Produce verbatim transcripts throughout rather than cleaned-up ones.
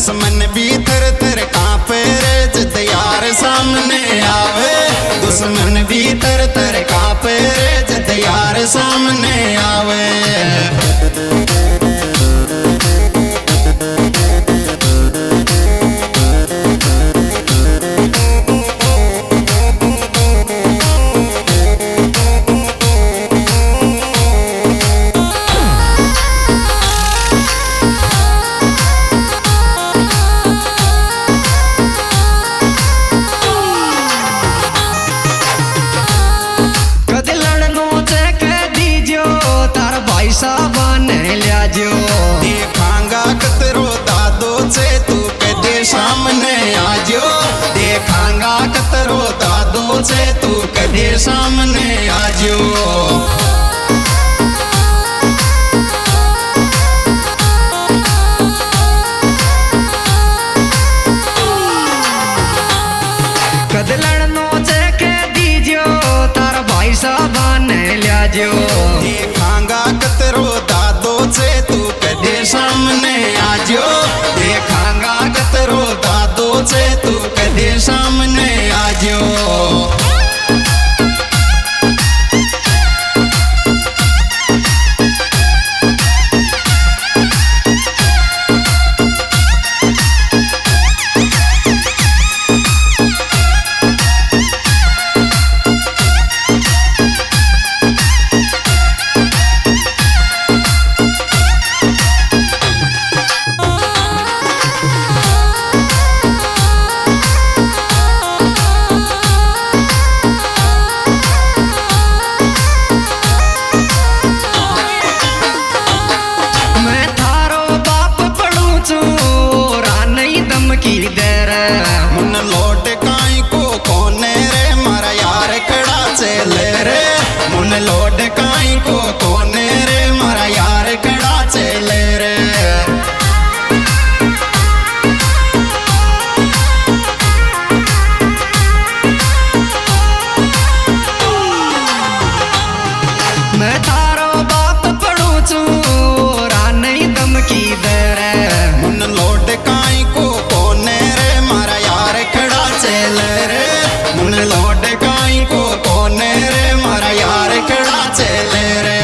दुश्मन भी थर थर कांपे रे जद यार सामने आवे। दुश्मन भी थर थर कांपे रे जद यार सामने आवे। देखांगा कतरो दादो से तू कदे सामने आजो। देखांगा कतरो दादो से तू कदे सामने आजो। कद लड़नो से कह दीजो तार भाई साहब ने लियाजो। देखांगा कतरो दादो से तू कदे सामने आजो। देखांगा कतरो दादो से तू कदे सामने आजो। मुन लोट काई को कोने रे मारा यार कड़ा चले रे। मुन लोट काई को कोने रे मारा यार कड़ा चले रे। मैं थारो बाप पढ़ू छू रा नहीं धमकी दे रे। मुन लोट काई को कोने रे मारा यार खड़ा चले रे। मुन लोट काई को कोने रे मारा यार खड़ा चले रे।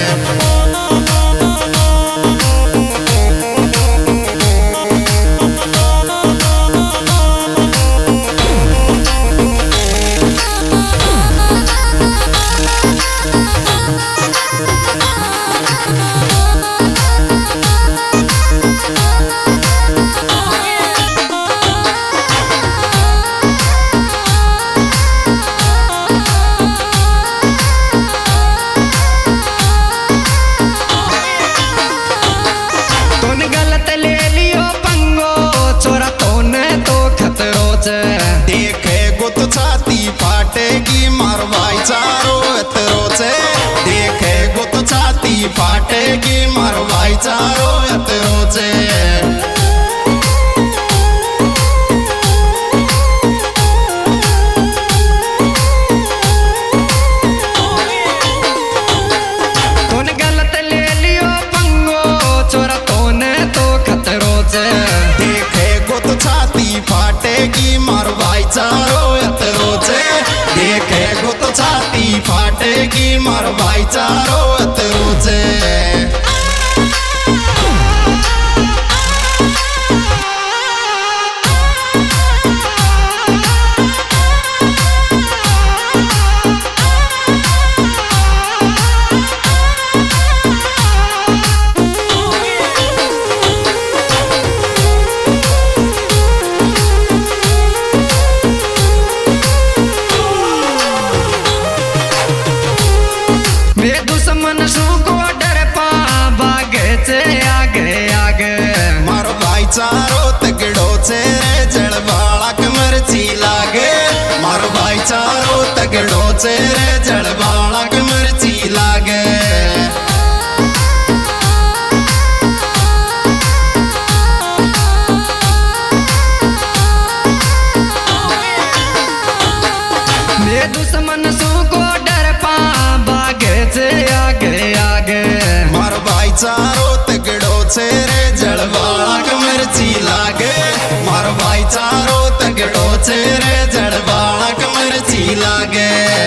देखे गुत छाती फाटेगी मार भाईचारो अतरो से। देखे गुत छाती फाटेगी मार भाईचारो अतरो से। तूने गलत ले लियो पंगो चोरा तोने तो खतरो से। देखे गुत छाती फाटेगी मार भाईचारो अतरो से। देखे गुत छाती फाटेगी मार भाईचारो अतरो से। दुश्मन सू को डर पा भागे से आगे आगे। मारो भाईचारो तगड़ो से रे जड़ बाला कमरची लागे। मारो भाईचारो तगड़ो से रे जड़ बाला कमरची लागे। दुश्मन सू को डर पा भागे से आगे आगे। मारो भाईचारो तगड़ो छे रे जड़वाला कमरची लागे मारो भाईचारो तगड़ो छे रे जड़वाला कमरची लागे।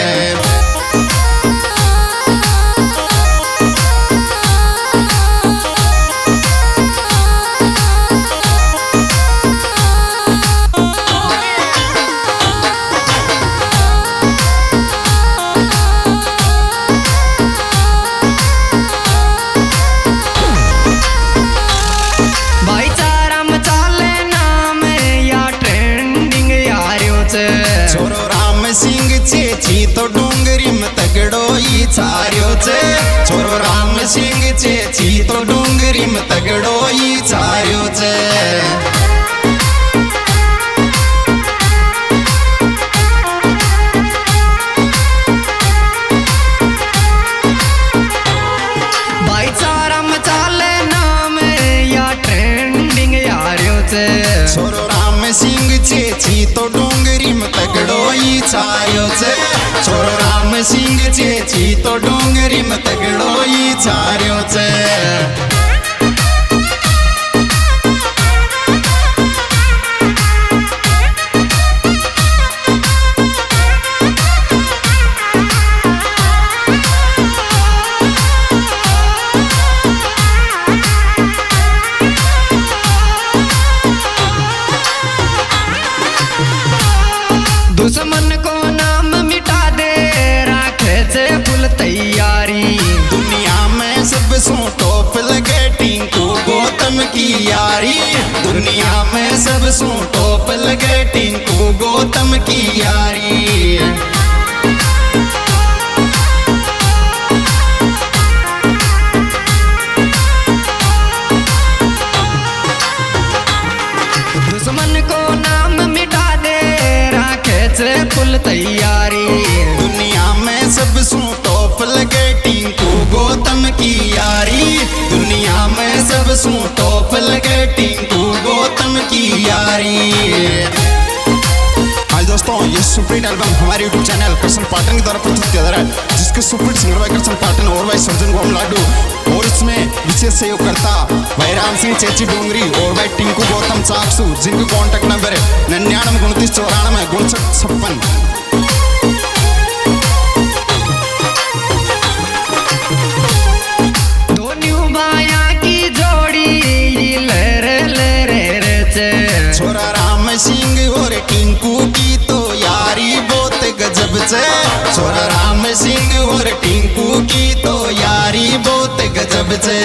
छोरो राम सिंह चेची तो डोंगरी में तगड़ो ही चार्यो छे छोरो राम सिंह चेची तो डोंगरी में तगड़ो ही चार्यो छे। भाईचारा में चाले नाम या ट्रेंडिंग यारियो छे छोरो राम सिंह चेची तो डोंगरी में तगड़ो ही चार्यो छे छोरो राम सिंह चेची तो डोंगरी में तगड़ो ही चार्यो छे। दुश्मन को नाम मिटा दे राखे से फुल तैयारी दुनिया में सब सो टॉप लगे टिंकू गौतम की यारी दुनिया में सब सो टॉप लगे टिंकू गौतम की यारी। दुश्मन को नाम मिटा दे राखे से फुल तैयारी दुनिया में सब सो टॉप लगे टिंकू गौतम की यारी दुनिया में सब सो टॉप लगे टिंकू गौतम की यारी। हाय दोस्तों, ये सुपरहिट एल्बम हमारे यूट्यूब चैनल करसन पाटन के द्वारा प्रस्तुत किया जा रहा है जिसके सुपरहिट सिंगर भाई करसन पाटन और भाई सर्जन गोम लाडू और इसमें विशेष सहयोगकर्ता भाई राम सिंह चेची डोंगरी और भाई टिंकू गौतम चाकसू जिनका कॉन्टैक्ट नंबर है निन्यानवे उनतीस चौरानवे उनसठ छप्पन। छोरा राम सिंह और टिंकू की तो यारी बहुत गजब से छोरा राम सिंह और टिंकू की तो यारी बहुत गजब से।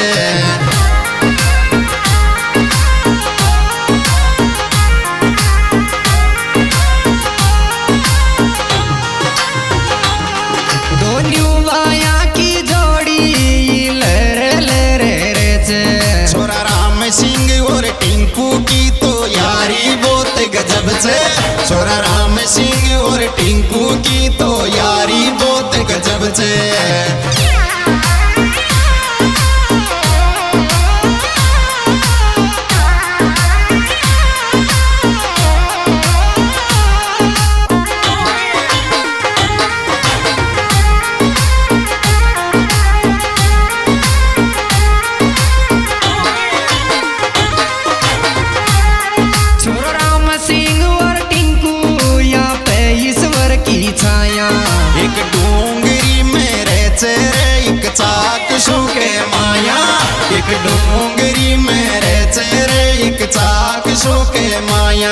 छोरा राम सिंह और टिंकू की तो यारी बहुत गजब से छोरा राम सिंह और टिंकू की तो यारी बहुत गजब से। एक डोंगरी में रहते रे एक चाकसू के माया एक डोंगरी में रहते रे एक चाकसू के माया।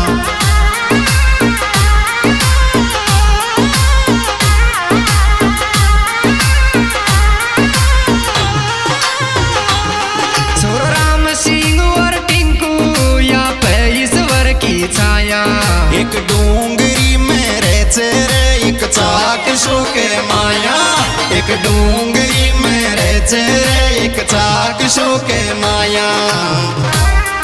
छोरो राम सिंह और टिंकू या पे ईश्वर की छाया एक डोंगरी में रहते रे एक चाकसू के माया एक डोंगरी में रहते रे एक चाकसू के माया।